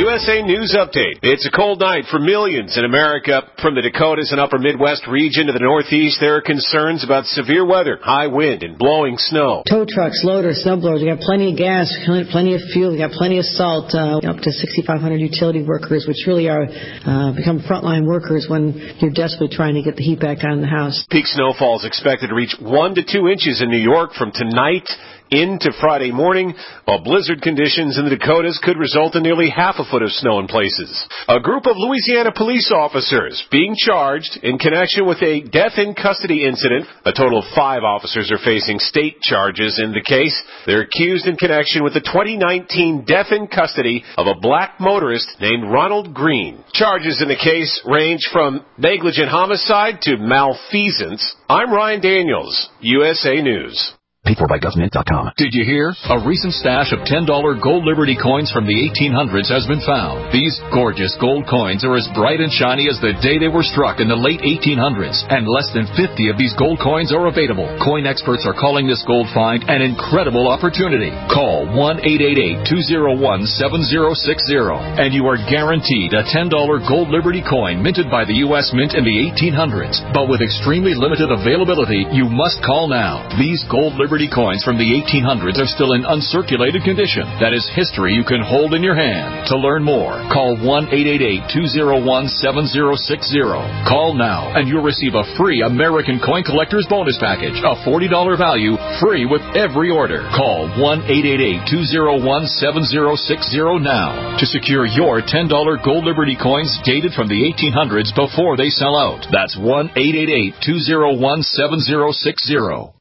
USA News Update. It's a cold night for millions in America. From the Dakotas and upper Midwest region to the Northeast, there are concerns about severe weather, high wind, and blowing snow. Tow trucks, loaders, snowblowers, we got plenty of gas, plenty of fuel, we got plenty of salt, up to 6,500 utility workers, which really are become frontline workers when you're desperately trying to get the heat back on in the house. Peak snowfall is expected to reach 1 to 2 inches in New York from tonight into Friday morning, while blizzard conditions in the Dakotas could result in nearly half a foot of snow in places. A group of Louisiana police officers being charged in connection with a death in custody incident. A total of 5 officers are facing state charges in the case. They're accused in connection with the 2019 death in custody of a black motorist named Ronald Green. Charges in the case range from negligent homicide to malfeasance. I'm Ryan Daniels, USA News. Paid for by GovMint.com. Did you hear? A recent stash of $10 gold Liberty coins from the 1800s has been found. These gorgeous gold coins are as bright and shiny as the day they were struck in the late 1800s, and less than 50 of these gold coins are available. Coin experts are calling this gold find an incredible opportunity. Call 1-888-201-7060, and you are guaranteed a $10 gold Liberty coin minted by the U.S. Mint in the 1800s. But with extremely limited availability, you must call now. These gold Liberty coins from the 1800s are still in uncirculated condition. That is history you can hold in your hand. To learn more, call 1-888-201-7060. Call now, and you'll receive a free American Coin Collector's Bonus Package, a $40 value, free with every order. Call 1-888-201-7060 now to secure your $10 gold Liberty coins dated from the 1800s before they sell out. That's 1-888-201-7060.